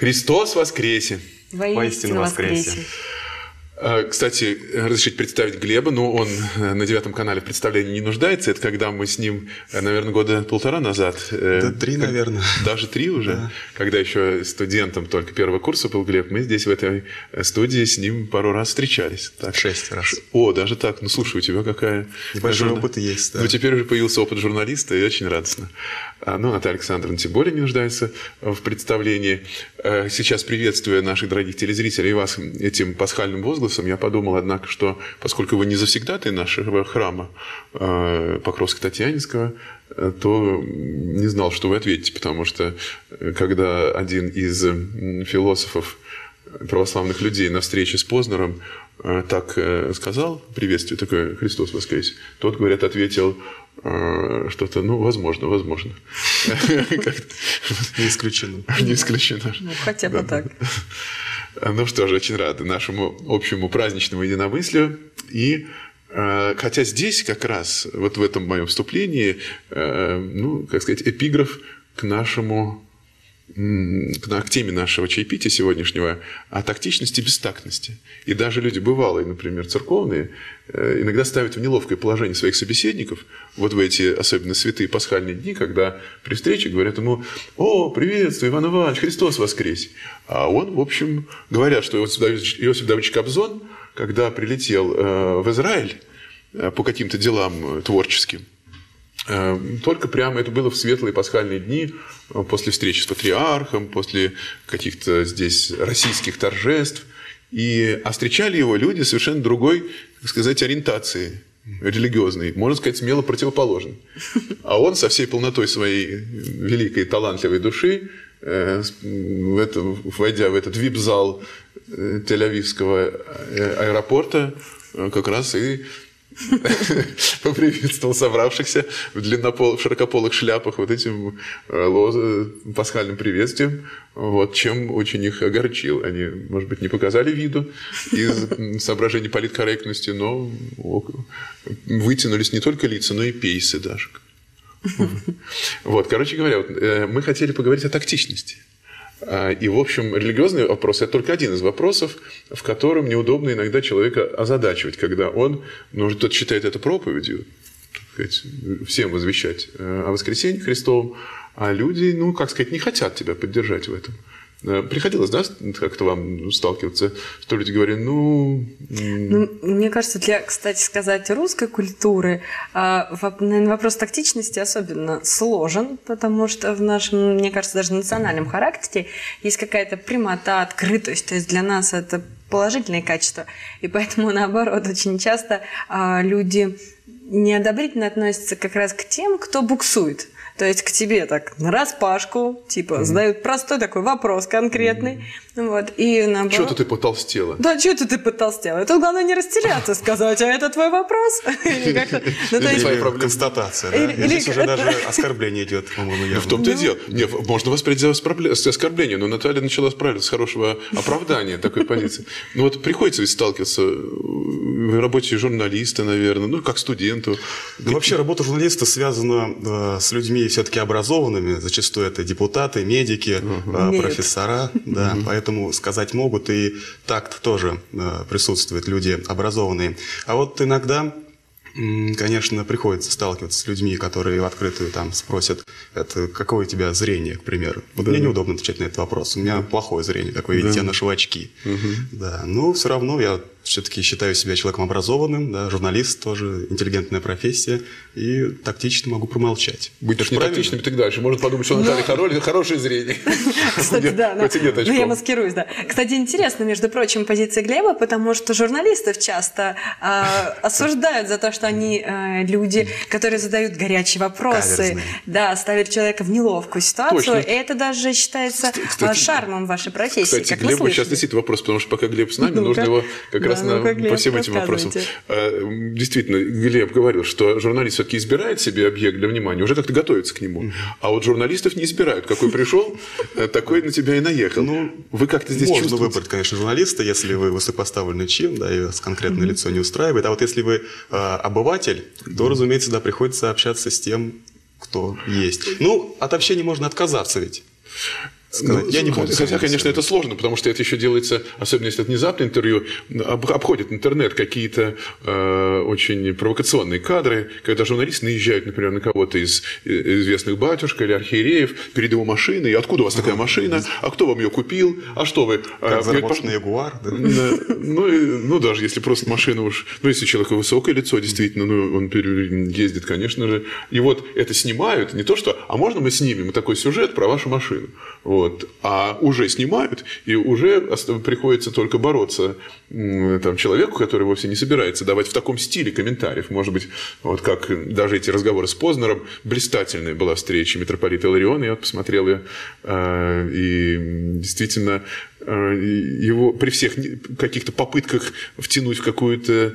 Христос воскресе! Воистину воскресе! Кстати, разрешите представить Глеба, но он на 9 канале в представлении не нуждается. Это когда мы с ним, наверное, года 1,5 назад. Да 3, наверное. Даже 3 уже. Да. Когда еще студентом только первого курса был Глеб, мы здесь в этой студии с ним пару раз встречались. Так. 6 раз. О, даже так. Ну, слушай, у тебя какая... Небольшой опыт есть, да. Ну, теперь уже появился опыт журналиста, и очень радостно. Ну, Наталья Александровна тем более не нуждается в представлении. Сейчас, приветствуя наших дорогих телезрителей и вас этим пасхальным возгласом, я подумал, однако, что поскольку вы не завсегдатый нашего храма Покровско-Татьянинского, то не знал, что вы ответите, потому что когда один из философов православных людей на встрече с Познером так сказал, приветствие такое, Христос воскресе, тот, говорят, ответил что-то, ну, возможно. Не исключено. Не исключено. Ну, хотя бы так. Ну что же, очень рады нашему общему праздничному единомыслию. И хотя здесь как раз, вот в этом моем вступлении, ну, как сказать, эпиграф к нашему... к теме нашего чаепития сегодняшнего о тактичности и бестактности. И даже люди бывалые, например, церковные, иногда ставят в неловкое положение своих собеседников вот в эти особенно святые пасхальные дни, когда при встрече говорят ему: «О, приветствую, Иван Иванович, Христос воскресе!» А он, в общем, говорят, что Иосиф Давыдович Кобзон, когда прилетел в Израиль по каким-то делам творческим, только прямо это было в светлые пасхальные дни, после встречи с патриархом, после каких-то здесь российских торжеств. А встречали его люди совершенно другой, так сказать, ориентации религиозной, можно сказать, смело противоположной. А он со всей полнотой своей великой талантливой души, войдя в этот вип-зал Тель-Авивского аэропорта, как раз и поприветствовал собравшихся в широкополых шляпах вот этим пасхальным приветствием, вот, чем очень их огорчил. Они, может быть, не показали виду из соображений политкорректности, но вытянулись не только лица, но и пейсы даже. Вот, короче говоря, мы хотели поговорить о тактичности. И, в общем, религиозный вопрос – это только один из вопросов, в котором неудобно иногда человека озадачивать, когда он, тот считает это проповедью, так сказать, всем возвещать о воскресении Христовом, а люди, не хотят тебя поддержать в этом. Приходилось, да, как-то вам сталкиваться, что люди говорят, мне кажется, для, кстати сказать, русской культуры, наверное, вопрос тактичности особенно сложен, потому что в нашем, мне кажется, даже национальном характере есть какая-то прямота, открытость, то есть для нас это положительные качества, и поэтому, наоборот, очень часто люди неодобрительно относятся как раз к тем, кто буксует. То есть к тебе так нараспашку, задают простой такой вопрос конкретный. Вот, и наоборот... Что-то ты потолстела. Да, что-то ты потолстела. Тут главное не растеряться, сказать, а это твой вопрос? Или констатация. Здесь уже даже оскорбление идет, по-моему, явно. В том-то и дело. Можно воспринять за оскорбление, но Наталья начала справиться с хорошего оправдания такой позиции. Вот приходится ведь сталкиваться в работе журналиста, наверное, как студенту. Вообще работа журналиста связана с людьми все-таки образованными. Зачастую это депутаты, медики, профессора. Да, поэтому сказать могут, и такт тоже присутствует, люди образованные. А вот иногда, конечно, приходится сталкиваться с людьми, которые в открытую спросят, какое у тебя зрение, к примеру. Вот мне неудобно отвечать на этот вопрос. У меня плохое зрение, как вы видите, я ношу очки. Да, но все равно я все-таки считаю себя человеком образованным, да, журналист тоже, интеллигентная профессия, и тактично могу промолчать. Будешь не тактичным, так дальше. Можно подумать, что у Натальи хорошее зрение. Кстати, да. Я маскируюсь, да. Кстати, интересно, между прочим, позиция Глеба, потому что журналистов часто осуждают за то, что они люди, которые задают горячие вопросы, да, ставят человека в неловкую ситуацию, и это даже считается шармом вашей профессии. Кстати, Глебу сейчас действительно вопрос, потому что пока Глеб с нами, нужно его как раз по всем этим вопросам. Действительно, Глеб говорил, что журналист все-таки избирает себе объект для внимания, уже как-то готовится к нему. А вот журналистов не избирают. Какой пришел, такой на тебя и наехал. Вы как-то здесь чувствуете? Можно выбрать, конечно, журналиста, если вы высокопоставленный чин, да, и вас конкретное лицо не устраивает. А вот если вы обыватель, то, разумеется, да, приходится общаться с тем, кто есть. От общения можно отказаться ведь. сказать. Я не буду. Хотя, конечно, это сложно, потому что это еще делается, особенно если это внезапное интервью, обходит интернет какие-то очень провокационные кадры, когда журналисты наезжают, например, на кого-то из известных батюшек или архиереев перед его машиной. Откуда у вас такая машина? А кто вам ее купил? А что вы? Как заработал на Ягуар? Да? Ну, даже если просто машина уж... Ну, если у человека высокое лицо, действительно, ну, он ездит, конечно же. И вот это снимают, не то что... А можно мы снимем такой сюжет про вашу машину? Вот. А уже снимают, и уже приходится только бороться там, человеку, который вовсе не собирается давать в таком стиле комментариев. Может быть, вот как даже эти разговоры с Познером, блистательная была встреча митрополита Илариона, я вот посмотрел ее, и действительно его при всех каких-то попытках втянуть в какую-то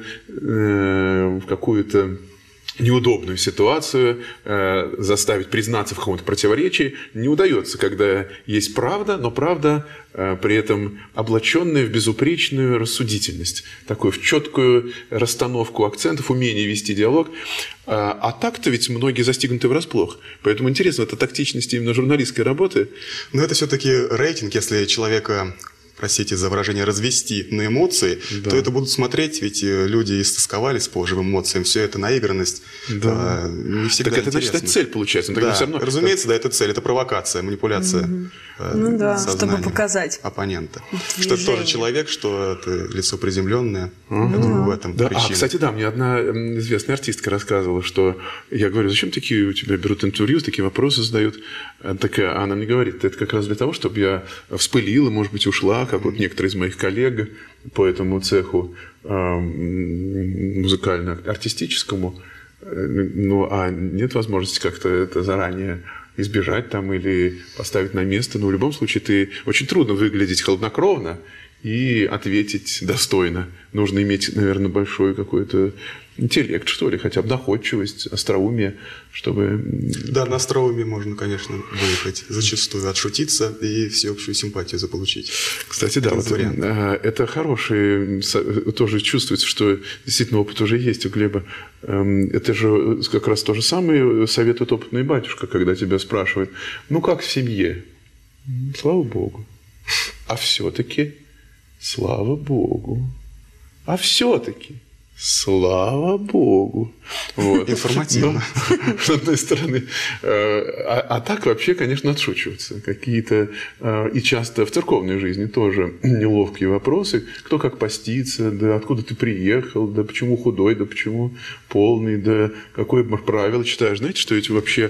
неудобную ситуацию, заставить признаться в каком-то противоречии не удается, когда есть правда, но правда при этом облаченная в безупречную рассудительность, такую в четкую расстановку акцентов, умение вести диалог. А так-то ведь многие застигнуты врасплох. Поэтому интересно, это тактичность именно журналистской работы. Но это все-таки рейтинг, если человека... простите за выражение, развести на эмоции, да. То это будут смотреть, ведь люди истосковались по живым эмоциям, все это наигранность, да. Не всегда так это, интересно. значит, это цель получается. Да. Все равно... Разумеется, да, это цель, это провокация, манипуляция чтобы показать оппонента. Что это тоже человек, что это лицо приземленное, в этом причина. Кстати, да, мне одна известная артистка рассказывала, что я говорю, зачем такие у тебя берут интервью, такие вопросы задают, а она мне говорит, это как раз для того, чтобы я вспылила, может быть, ушла, как вот некоторые из моих коллег по этому цеху музыкально-артистическому, ну, а нет возможности как-то это заранее избежать там или поставить на место. Но в любом случае очень трудно выглядеть хладнокровно и ответить достойно. Нужно иметь, наверное, большой какой-то интеллект, что ли, хотя бы доходчивость, остроумие, чтобы... Да, на остроумие можно, конечно, выехать зачастую, отшутиться и всеобщую симпатию заполучить. Кстати, да, вот это хороший, тоже чувствуется, что действительно опыт уже есть у Глеба. Это же как раз то же самое советует опытный батюшка, когда тебя спрашивают, ну как в семье? Слава Богу. А все-таки слава Богу. А все-таки слава Богу. Вот. Информативно. Но, с одной стороны. А так вообще, конечно, отшучиваются. Какие-то, и часто в церковной жизни тоже неловкие вопросы. Кто как постится, да откуда ты приехал, да почему худой, да почему полный, да какое правило читаешь. Знаете, что ведь вообще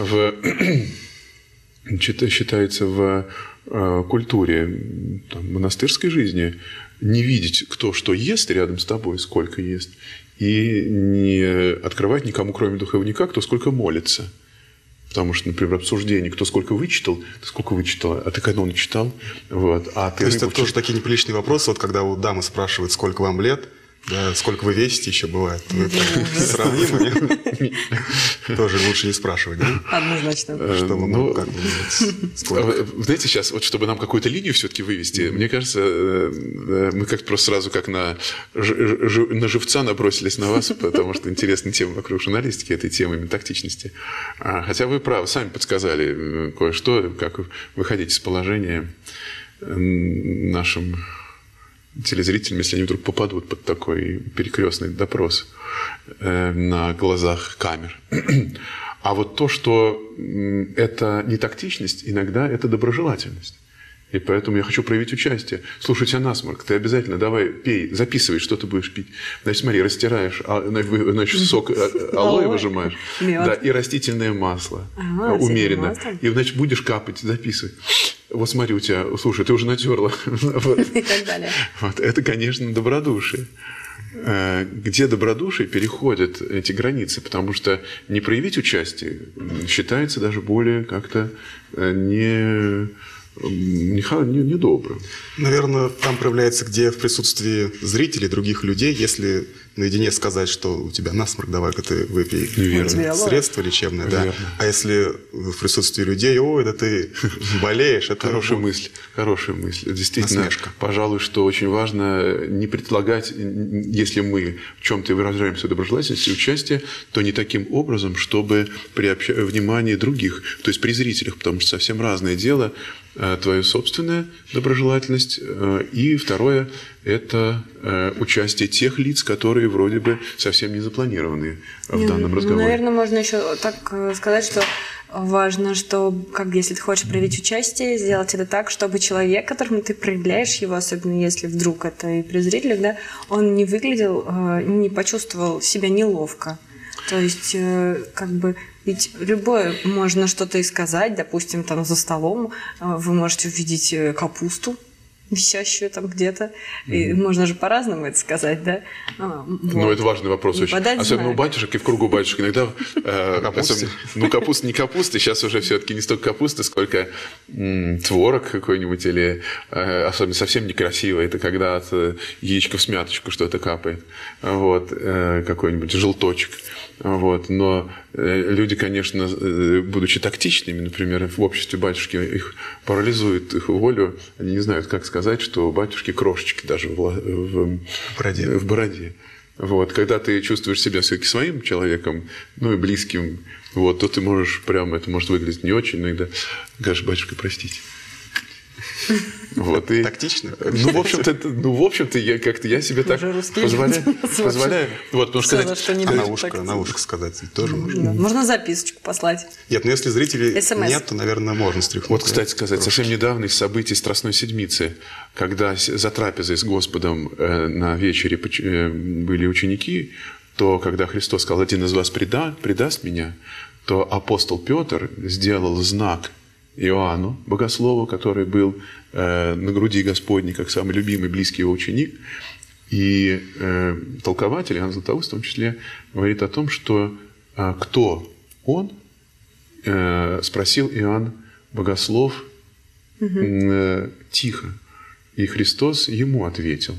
считается в культуре там, монастырской жизни не видеть, кто что ест рядом с тобой, сколько ест, и не открывать никому, кроме духовника, кто сколько молится. Потому что, например, обсуждение, кто сколько вычитал, ты сколько вычитала, а ты канон читал. Вот, а ты то есть это тоже такие неприличные вопросы, вот когда у дамы спрашивают, сколько вам лет, да, сколько вы весите, еще бывает. Сравнимо. Тоже лучше не спрашивать, да? Однозначно. Знаете, сейчас, вот чтобы нам какую-то линию все-таки вывести, мне кажется, мы как просто сразу как на живца набросились на вас, потому что интересная тема вокруг журналистики, этой темы именно тактичности. Хотя вы правы, сами подсказали кое-что, как выходить из положения нашим телезрителям, если они вдруг попадут под такой перекрестный допрос на глазах камер. А вот то, что это не тактичность, иногда это доброжелательность. И поэтому я хочу проявить участие. Слушайте, насморк, ты обязательно давай пей, записывай, что ты будешь пить. Значит, смотри, растираешь, значит, сок алоэ выжимаешь, да, и растительное масло умеренно. И, значит, будешь капать, записывай. Вот смотри, у тебя, слушай, ты уже натерла. И так далее. Вот, это, конечно, добродушие. Где добродушие переходят эти границы, потому что не проявить участие считается даже более как-то недобрым. Наверное, там проявляется, где в присутствии зрителей, других людей, если наедине сказать, что у тебя насморк, давай-ка ты выпей средство лечебное. Да. А если в присутствии людей, ой, да ты болеешь. Это хорошая мысль. Действительно, насмешка. Пожалуй, что очень важно не предлагать, если мы в чем-то выражаем свою доброжелательность и участие, то не таким образом, чтобы приобщать внимание других, то есть при зрителях, потому что совсем разное дело твоя собственная доброжелательность, и второе – это участие тех лиц, которые вроде бы совсем не запланированы в данном разговоре. Наверное, можно еще так сказать, что важно, что, как если ты хочешь проявить участие, сделать это так, чтобы человек, которому ты проявляешь его, особенно если вдруг это и при зрителях, да, он не выглядел, не почувствовал себя неловко. То есть, как бы, ведь любое можно что-то и сказать, допустим, там за столом вы можете увидеть капусту, висящую там где-то. И можно же по-разному это сказать, да? Вот. Ну, это важный вопрос очень. Особенно у батюшек и в кругу батюшек иногда... капуста не капуста. Сейчас уже все-таки не столько капуста, сколько творог какой-нибудь или особенно совсем некрасиво. Это когда от яичка в смяточку что-то капает. Вот. Какой-нибудь желточек. Вот. Но люди, конечно, будучи тактичными, например, в обществе батюшки, их парализует их волю. Они не знают, как сказать, что у батюшки крошечки даже в бороде. Вот. Когда ты чувствуешь себя все-таки своим человеком, ну и близким, вот, то ты можешь прямо, это может выглядеть не очень, иногда говоришь: батюшка, простите. Вот, и, тактично. Ну, в общем-то, я себе так позволяю. Вот, потому что на ушко сказать тоже можно. Можно записочку послать. Нет, но если зрителей нет, то, наверное, можно стряхнуть. Вот, кстати сказать, совсем недавно из событий Страстной Седмицы, когда за трапезой с Господом на вечере были ученики, то когда Христос сказал: один из вас предаст меня, то апостол Петр сделал знак Иоанну, богослову, который был на груди Господней, как самый любимый, близкий его ученик. И толкователь, Иоанн Златоуст в том числе, говорит о том, что кто он, спросил Иоанн Богослов тихо. И Христос ему ответил: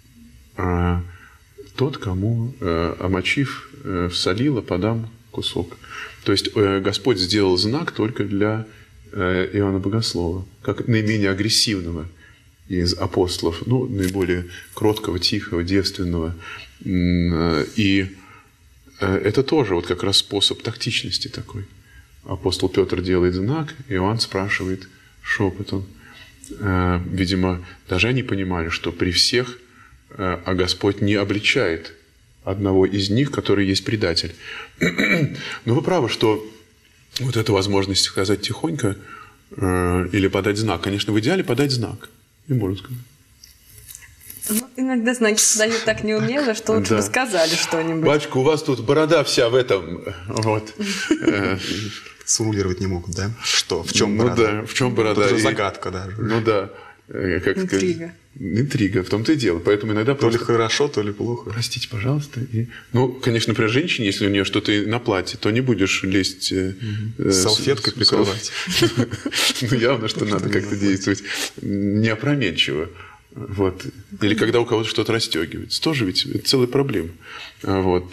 тот, кому, омочив в солило, подам кусок. То есть Господь сделал знак только для Иоанна Богослова, как наименее агрессивного из апостолов, ну, наиболее кроткого, тихого, девственного. И это тоже вот как раз способ тактичности такой. Апостол Петр делает знак, Иоанн спрашивает шепотом. Видимо, даже они понимали, что при всех, а Господь не обличает одного из них, который есть предатель. Но вы правы, что вот эта возможность сказать тихонько или подать знак. Конечно, в идеале подать знак. Не можно сказать. Ну, иногда знаки подают так неумело, что лучше бы сказали что-нибудь. Батюшка, у вас тут борода вся в этом. Вот. Сформулировать не могут, да? Что? В чем борода? Ну да, в чем борода? Это загадка даже. Ну да. Интрига. Интрига, в том-то и дело. Поэтому иногда то ли хорошо, то ли плохо. Простите, пожалуйста. Ну, конечно, например, женщине, если у нее что-то на платье, то не будешь лезть салфеткой прикрывать. Ну, явно, что надо как-то действовать неопрометчиво. Вот. Или когда у кого-то что-то расстегивается. Тоже ведь целая проблема. Вот.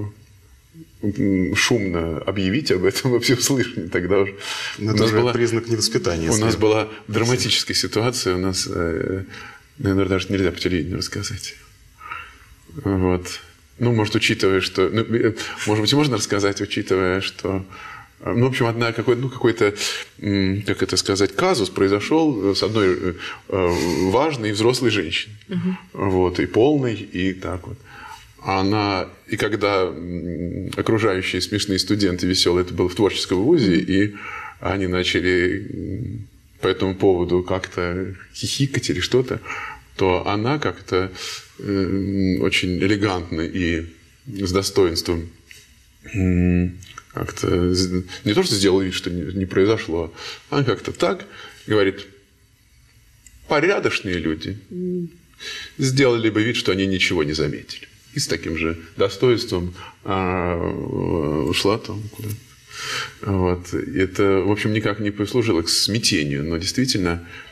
Шумно объявить об этом во всеуслышание, тогда уже... Это уже признак невоспитания. У нас была драматическая ситуация, у нас, наверное, даже нельзя по телевидению рассказать. Вот. Ну, может, учитывая, что... Ну, может быть, можно рассказать, учитывая, что... Ну, в общем, какой-то, как это сказать, казус произошел с одной важной взрослой женщиной. Вот, и полной, и так вот. И когда окружающие смешные студенты веселые, это было в творческом вузе, и они начали по этому поводу как-то хихикать или что-то, то она как-то очень элегантно и с достоинством как-то не то, что сделала вид, что не произошло, а как-то так говорит: порядочные люди сделали бы вид, что они ничего не заметили. И с таким же достоинством ушла там куда-то. Вот. Это, в общем, никак не послужило к смятению, но действительно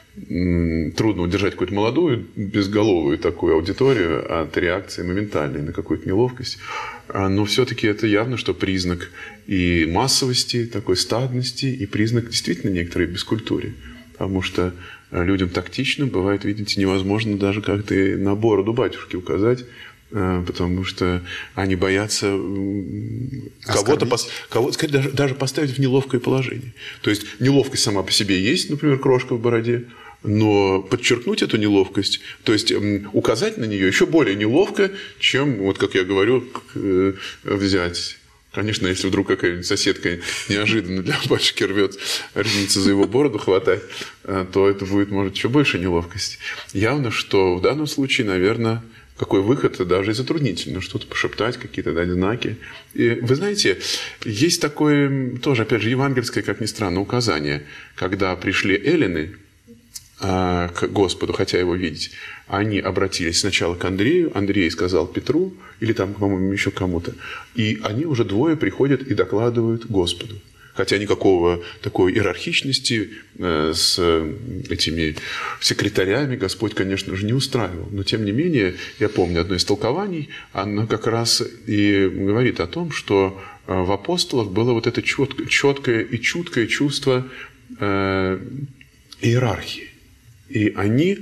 трудно удержать какую-то молодую, безголовую такую аудиторию от реакции моментальной на какую-то неловкость. Но все-таки это явно, что признак и массовости, такой стадности, и признак действительно некоторой бескультуры. Потому что людям тактичным бывает, видите, невозможно даже как-то на бороду батюшки указать, потому что они боятся кого-то даже поставить в неловкое положение. То есть неловкость сама по себе есть, например, крошка в бороде, но подчеркнуть эту неловкость, то есть указать на нее еще более неловко, чем, вот как я говорю, взять. Конечно, если вдруг какая-нибудь соседка неожиданно для батюшки рвется за его бороду хватать, то это будет, может, еще больше неловкости. Явно, что в данном случае, наверное, какой выход, даже и затруднительно, что-то пошептать, какие-то дать знаки. И вы знаете, есть такое, тоже, опять же, евангельское, как ни странно, указание, когда пришли эллины к Господу, хотя его видеть, они обратились сначала к Андрею, Андрей сказал Петру, или там, по-моему, еще кому-то, и они уже двое приходят и докладывают Господу. Хотя никакого такой иерархичности с этими секретарями Господь, конечно же, не устраивал. Но, тем не менее, я помню одно из толкований, оно как раз и говорит о том, что в апостолах было вот это четкое и чуткое чувство иерархии. И они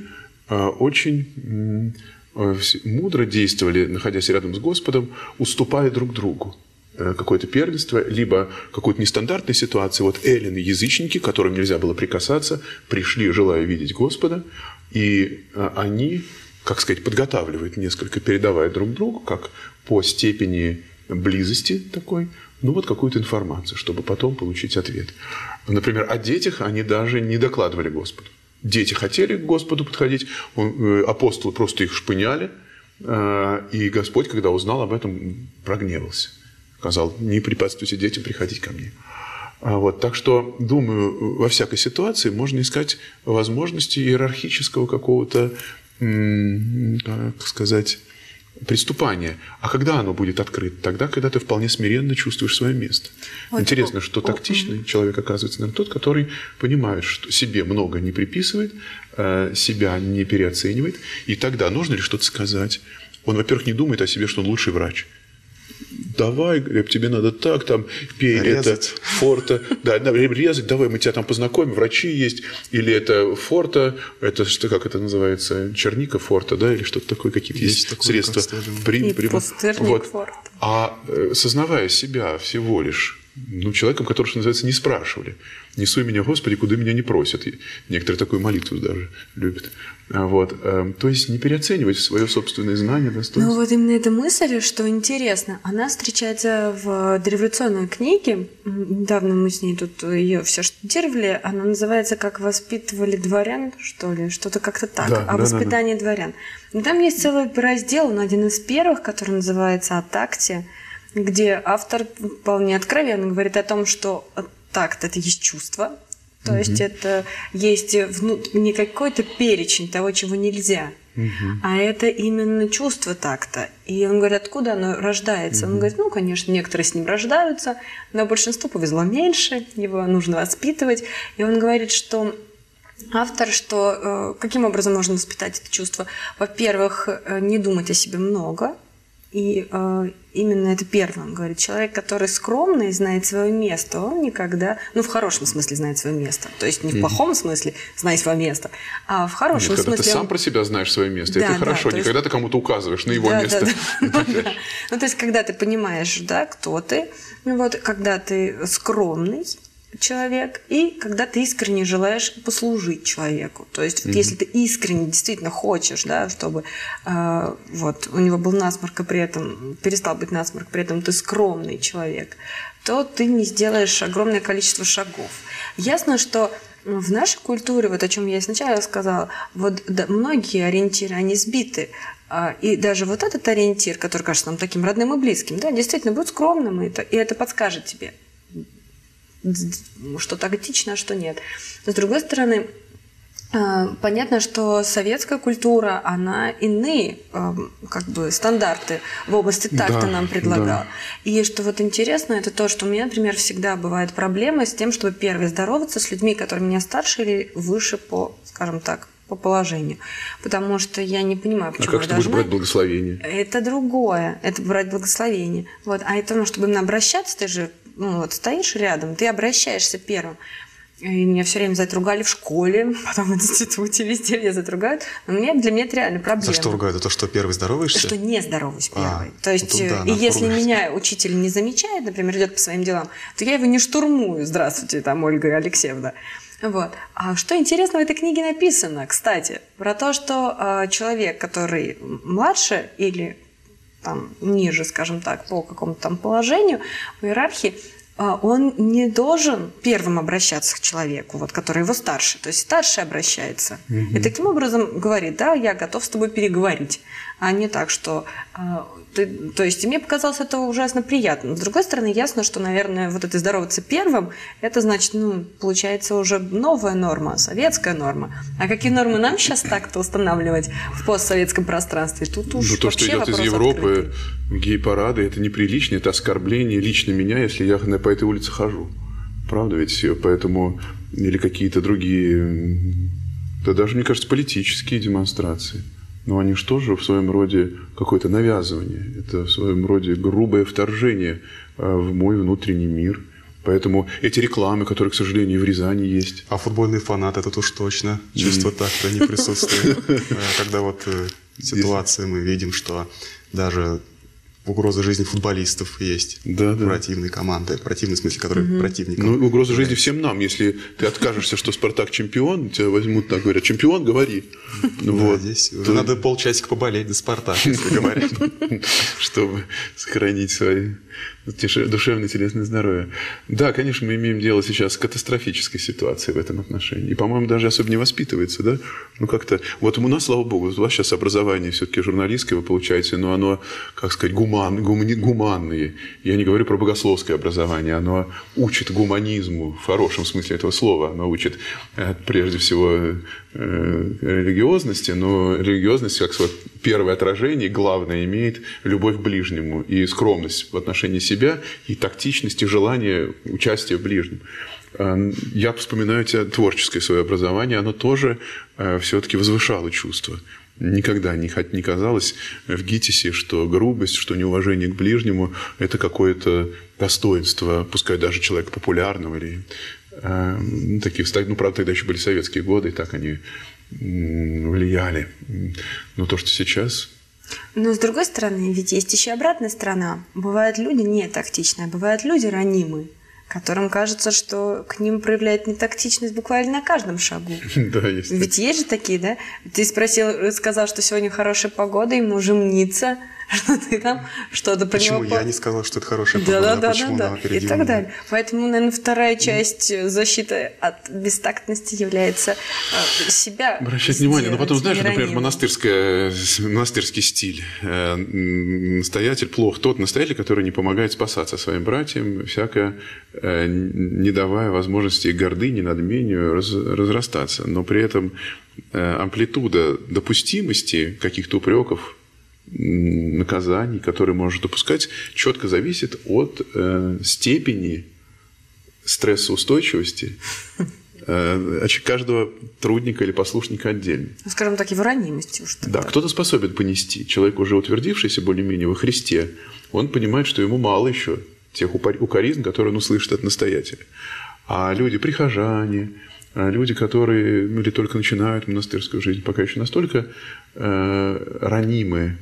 очень мудро действовали, находясь рядом с Господом, уступая друг другу какое-то первенство, либо какой-то нестандартной ситуации. Вот эллины, язычники, которым нельзя было прикасаться, пришли, желая видеть Господа, и они, как сказать, подготавливают несколько, передавая друг другу, как по степени близости такой, ну вот какую-то информацию, чтобы потом получить ответ. Например, о детях они даже не докладывали Господу. Дети хотели к Господу подходить, апостолы просто их шпыняли, и Господь, когда узнал об этом, прогневался. Сказал: не препятствуйте детям приходить ко мне. Вот, так что, думаю, во всякой ситуации можно искать возможности иерархического какого-то, как сказать, приступания. А когда оно будет открыто? Тогда, когда ты вполне смиренно чувствуешь свое место. Вот. Интересно, что тактичный человек оказывается, наверное, тот, который понимает, что себе много не приписывает, себя не переоценивает. И тогда нужно ли что-то сказать? Он, во-первых, не думает о себе, что он лучший врач. Давай, Глеб, тебе надо так, там, пей, резать. Это форта. Да, резать, давай, мы тебя там познакомим, врачи есть. Или это форта, это что, как это называется, черника форта, да, или что-то такое, какие-то есть средства. Вот. Форта. А сознавая себя всего лишь, человеком, который, что называется, не спрашивали. «Несуй меня, Господи, куда меня не просят». И некоторые такую молитву даже любят. Вот. То есть не переоценивать свое собственное знание, достоинство. Ну вот именно эта мысль, что интересно, она встречается в дореволюционной книге. Недавно мы с ней тут ее все штудировали. Она называется «Как воспитывали дворян», что ли, что-то как-то так, да, о воспитании дворян. И там есть целый раздел, он один из первых, который называется «О такте», где автор вполне откровенно говорит о том, что такт – это есть чувство, то есть это есть не какой-то перечень того, чего нельзя, а это именно чувство такта. И он говорит, откуда оно рождается? Он говорит, конечно, некоторые с ним рождаются, но большинству повезло меньше, его нужно воспитывать. И он говорит, что автор, что каким образом можно воспитать это чувство? Во-первых, не думать о себе много. И именно это первое, он говорит, человек, который скромный, знает свое место, он никогда, в хорошем смысле знает свое место, то есть не в плохом смысле знает свое место, а в хорошем смысле... Когда ты сам про себя знаешь свое место, это хорошо, не когда ты кому-то указываешь на его место. То есть, когда ты понимаешь, кто ты, когда ты скромный человек, и когда ты искренне желаешь послужить человеку. То есть, если ты искренне действительно хочешь, чтобы у него был насморк, и при этом перестал быть насморк, при этом ты скромный человек, то ты не сделаешь огромное количество шагов. Ясно, что в нашей культуре, о чем я и сначала сказала, многие ориентиры, они сбиты. И даже этот ориентир, который кажется нам таким родным и близким, действительно, будь скромным, и это подскажет тебе, что тактично, а что нет. Но, с другой стороны, Понятно, что советская культура, она иные как бы стандарты в области такта нам предлагала. И что вот интересно, это то, что у меня, например, всегда бывает проблема с тем, чтобы первый здороваться с людьми, которые меня старше или выше по, скажем так, по положению. Потому что я не понимаю, почему как же ты будешь брать благословение? Это другое. Это брать благословение. Вот. А это, чтобы именно обращаться, ты же стоишь рядом, ты обращаешься первым. И меня все время за это ругали в школе, потом в институте, везде меня за это ругают. Но для меня это реально проблема. За что ругают? За то, что первый здороваешься? Что не здороваюсь первой. То есть, и если меня учитель не замечает, например, идет по своим делам, то я его не штурмую. Здравствуйте, там, Ольга Алексеевна. Вот. А что интересно в этой книге написано, кстати, про то, что человек, который младше или там, ниже, скажем так, по какому-то там положению в иерархии, он не должен первым обращаться к человеку, который его старше. То есть старший обращается. И таким образом говорит, да, я готов с тобой переговорить. А не так, что... То есть мне показалось это ужасно приятно. С другой стороны, ясно, что, наверное, вот это здороваться первым, это значит, получается уже новая норма, советская норма. А какие нормы нам сейчас так-то устанавливать в постсоветском пространстве? Тут уж то, что идет из Европы, гей-парады, это неприлично, это оскорбление лично меня, если я по этой улице хожу. Правда ведь? Поэтому... Или какие-то другие... Да даже, мне кажется, политические демонстрации. Но они же тоже в своем роде какое-то навязывание. Это в своем роде грубое вторжение в мой внутренний мир. Поэтому эти рекламы, которые, к сожалению, в Рязани есть. А футбольный фанат, это уж точно чувство так-то не присутствует. Когда ситуации мы видим, что даже угроза жизни футболистов есть. Противные команды. Противный в смысле, которые противникам. Угроза жизни всем нам. Если ты откажешься, что Спартак чемпион, тебя возьмут, так говорят, чемпион, говори. Здесь надо полчасика поболеть за Спартак, если говорят. Чтобы сохранить свое душевное, телесное здоровье. Да, конечно, мы имеем дело сейчас с катастрофической ситуацией в этом отношении. И, по-моему, даже особо не воспитывается, да? Как-то... Вот у нас, слава богу, у вас сейчас образование все-таки журналистское, вы получаете, но оно, как сказать, гуманное. Я не говорю про богословское образование, оно учит гуманизму в хорошем смысле этого слова. Оно учит, прежде всего, религиозности, но религиозность, как первое отражение, главное, имеет любовь к ближнему и скромность в отношении себя, и тактичность, и желание участия в ближнем. Я вспоминаю творческое свое образование, оно тоже все-таки возвышало чувства. Никогда не казалось в ГИТИСе, что грубость, что неуважение к ближнему – это какое-то достоинство, пускай даже человека популярного или правда, тогда еще были советские годы, и так они влияли. Но то, что сейчас... Но, с другой стороны, ведь есть еще обратная сторона. Бывают люди не тактичные, бывают люди ранимые, которым кажется, что к ним проявляет нетактичность буквально на каждом шагу. Да, есть. Ведь есть же такие, да? Ты сказал, что сегодня хорошая погода, ему нужно мниться, что ты там что-то по Почему него... я не сказал, что это хорошая погода? Да. И так далее. Поэтому, наверное, вторая часть защиты от бестактности является себя обращать внимание. Но потом, знаешь, например, монастырский стиль. Настоятель плох тот настоятель, который не помогает спасаться своим братьям, всякое, не давая возможности гордыне, надмению разрастаться. Но при этом амплитуда допустимости каких-то упреков, наказаний, которые может допускать, четко зависит от степени стрессоустойчивости каждого трудника или послушника отдельно. Скажем так, его ранимости уж. Да, кто-то способен понести. Человек, уже утвердившийся более-менее во Христе, он понимает, что ему мало еще тех укоризн, которые он услышит от настоятеля. А люди, прихожане, люди, которые или только начинают монастырскую жизнь, пока еще настолько ранимы,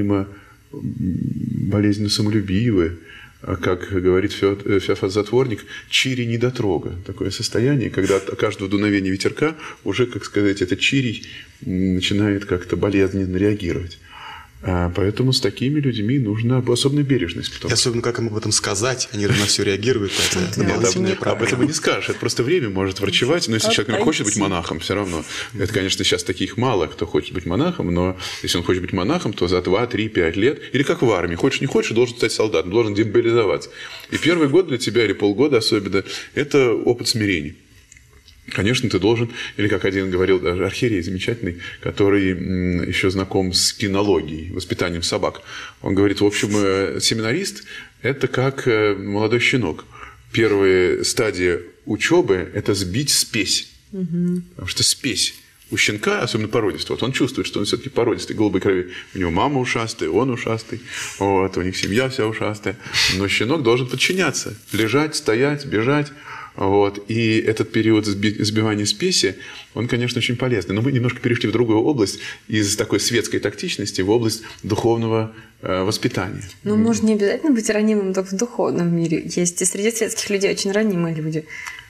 болезненно самолюбивы, как говорит Феофан-затворник, чирий недотрога. Такое состояние, когда от каждого дуновения ветерка уже, как сказать, этот чирий начинает как-то болезненно реагировать. Поэтому с такими людьми нужна особая бережность. И особенно, как им об этом сказать, они на все реагируют. Об этом и не скажешь. Это просто время может врачевать. Но если человек хочет быть монахом, все равно. Это, конечно, сейчас таких мало, кто хочет быть монахом, но если он хочет быть монахом, то за 2, 3, 5 лет, или как в армии, хочешь не хочешь, должен стать солдатом, должен демобилизоваться. И первый год для тебя, или полгода особенно, это опыт смирения. Конечно, ты должен, или как один говорил даже архиерей замечательный, который еще знаком с кинологией, воспитанием собак. Он говорит, в общем, семинарист – это как молодой щенок. Первая стадия учебы – это сбить спесь. Потому что спесь у щенка, особенно породистого, вот он чувствует, что он все-таки породистый, голубой крови. У него мама ушастая, он ушастый, вот, у них семья вся ушастая. Но щенок должен подчиняться, лежать, стоять, бежать. Вот. И этот период сбивания спеси, он, конечно, очень полезный. Но мы немножко перешли в другую область, из такой светской тактичности в область духовного воспитания. Но можно не обязательно быть ранимым только в духовном мире. Есть и среди светских людей очень ранимые люди.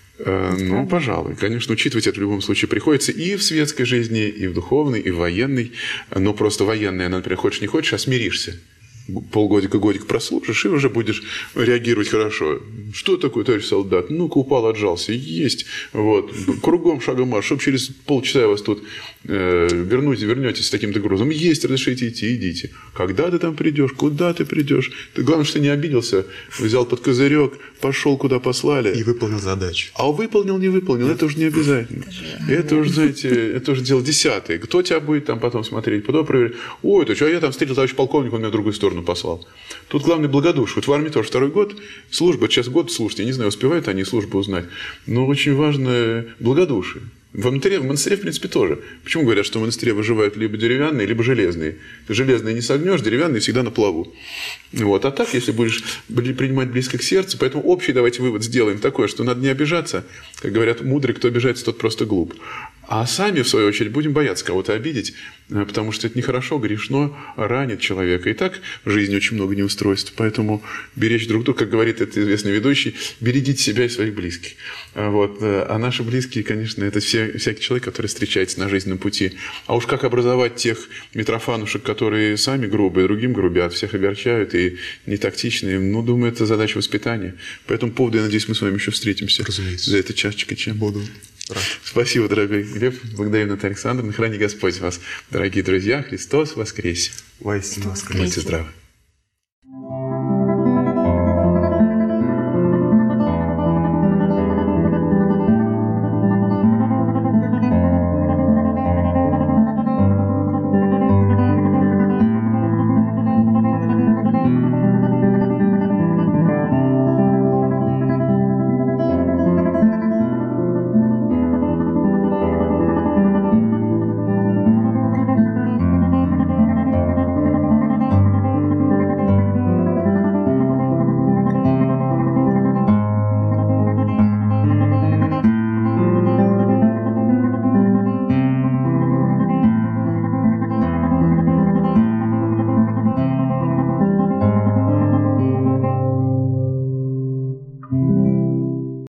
Ну, пожалуй. Конечно, учитывать это в любом случае приходится и в светской жизни, и в духовной, и в военной. Но просто военная, например, хочешь не хочешь, а смиришься. Полгодика-годик прослужишь, и уже будешь реагировать хорошо. Что такое, товарищ солдат? Ну-ка, упал, отжался. Есть. Вот. Кругом шагом марш, чтобы через полчаса я вас тут вернетесь с таким-то грузом. Есть, разрешите идти, идите. Когда ты там придешь? Куда ты придешь? Ты, главное, что ты не обиделся. Взял под козырек, пошел, куда послали. И выполнил задачу. А выполнил, не выполнил, это уже не обязательно. Это уже, знаете, это уже дело десятое. Кто тебя будет там потом смотреть? Потом проверить. Ой, это что, я там встретил товарищ полковник, он меня в другую сторону послал. Тут главное благодушие. Вот в армии тоже второй год служба, сейчас год служат, я не знаю, успевают они службу узнать, но очень важно благодушие. В монастыре, в принципе, тоже. Почему говорят, что в монастыре выживают либо деревянные, либо железные? Ты железные не согнешь, деревянные всегда на плаву. Вот. А так, если будешь принимать близко к сердцу, поэтому общий давайте вывод сделаем такой, что надо не обижаться. Как говорят, мудрый, кто обижается, тот просто глуп. А сами, в свою очередь, будем бояться кого-то обидеть, потому что это нехорошо, грешно, ранит человека. И так в жизни очень много неустройств. Поэтому беречь друг друга, как говорит этот известный ведущий, берегите себя и своих близких. Вот. А наши близкие, конечно, это всякий человек, который встречается на жизненном пути. А уж как образовать тех митрофанушек, которые сами грубые, другим грубят, всех огорчают и не тактичные, ну, думаю, это задача воспитания. По этому поводу, я надеюсь, мы с вами еще встретимся. Разумеется. За этой чашечкой чая. Буду рад. Спасибо, дорогой Глеб. Благодарю, Наталья Александровна. Храни Господь вас, дорогие друзья. Христос воскресе. Воистину воскресе. Будьте здравы.